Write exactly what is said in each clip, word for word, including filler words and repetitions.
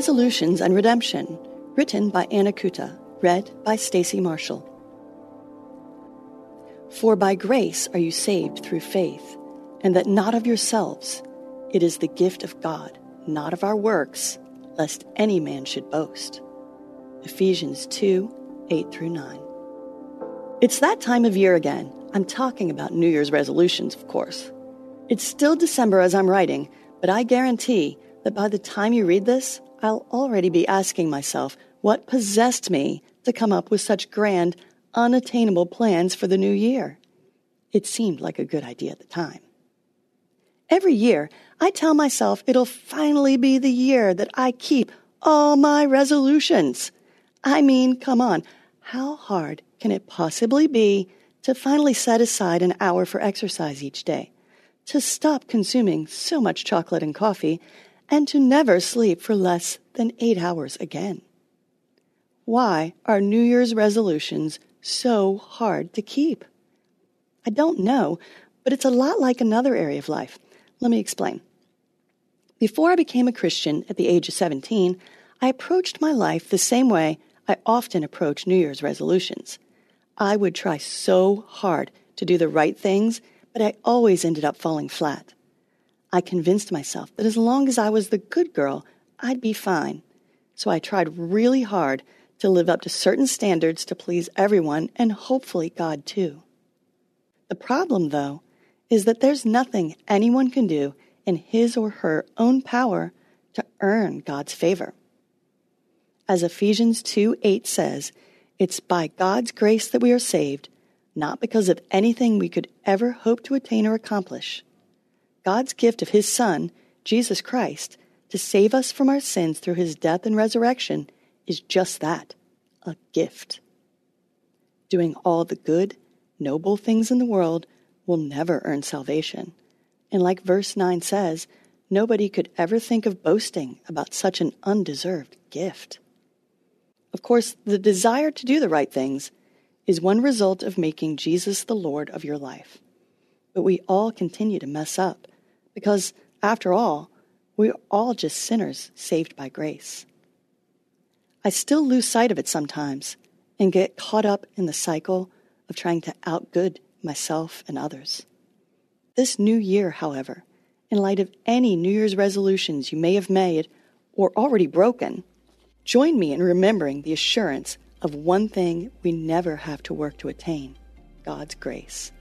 Resolutions and Redemption, written by Anna Kuta, read by Stacy Marshall. For by grace are you saved through faith, and that not of yourselves. It is the gift of God, not of our works, lest any man should boast. Ephesians two, eight through nine. It's that time of year again. I'm talking about New Year's resolutions, of course. It's still December as I'm writing, but I guarantee that by the time you read this, I'll already be asking myself what possessed me to come up with such grand, unattainable plans for the new year. It seemed like a good idea at the time. Every year, I tell myself it'll finally be the year that I keep all my resolutions. I mean, come on, how hard can it possibly be to finally set aside an hour for exercise each day, to stop consuming so much chocolate and coffee, and to never sleep for less than eight hours again? Why are New Year's resolutions so hard to keep? I don't know, but it's a lot like another area of life. Let me explain. Before I became a Christian at the age of seventeen, I approached my life the same way I often approach New Year's resolutions. I would try so hard to do the right things, but I always ended up falling flat. I convinced myself that as long as I was the good girl, I'd be fine. So I tried really hard to live up to certain standards to please everyone and hopefully God too. The problem, though, is that there's nothing anyone can do in his or her own power to earn God's favor. As Ephesians two eight says, it's by God's grace that we are saved, not because of anything we could ever hope to attain or accomplish. God's gift of his Son, Jesus Christ, to save us from our sins through his death and resurrection is just that, a gift. Doing all the good, noble things in the world will never earn salvation. And like verse nine says, nobody could ever think of boasting about such an undeserved gift. Of course, the desire to do the right things is one result of making Jesus the Lord of your life. But we all continue to mess up because, after all, we're all just sinners saved by grace. I still lose sight of it sometimes and get caught up in the cycle of trying to outgood myself and others. This new year, however, in light of any New Year's resolutions you may have made or already broken, join me in remembering the assurance of one thing we never have to work to attain, God's grace.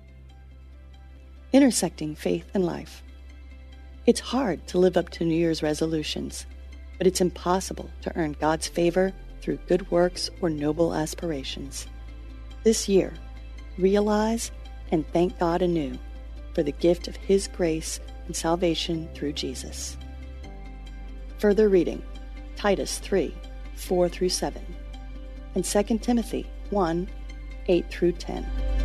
Intersecting faith and life. It's hard to live up to New Year's resolutions, but it's impossible to earn God's favor through good works or noble aspirations. This year, realize and thank God anew for the gift of his grace and salvation through Jesus. Further reading, Titus three, four through seven, and Second Timothy one, eight through ten.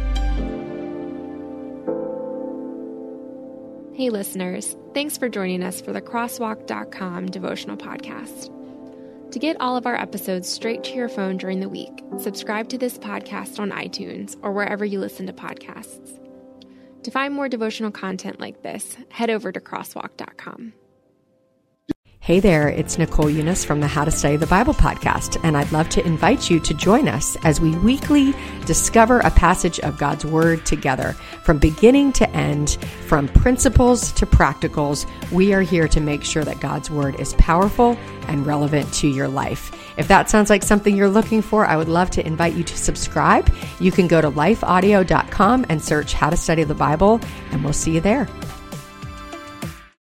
Hey listeners, thanks for joining us for the crosswalk dot com devotional podcast. To get all of our episodes straight to your phone during the week, subscribe to this podcast on iTunes or wherever you listen to podcasts. To find more devotional content like this, head over to crosswalk dot com. Hey there, it's Nicole Eunice from the How to Study the Bible podcast, and I'd love to invite you to join us as we weekly discover a passage of God's Word together. From beginning to end, from principles to practicals, we are here to make sure that God's Word is powerful and relevant to your life. If that sounds like something you're looking for, I would love to invite you to subscribe. You can go to life audio dot com and search How to Study the Bible, and we'll see you there.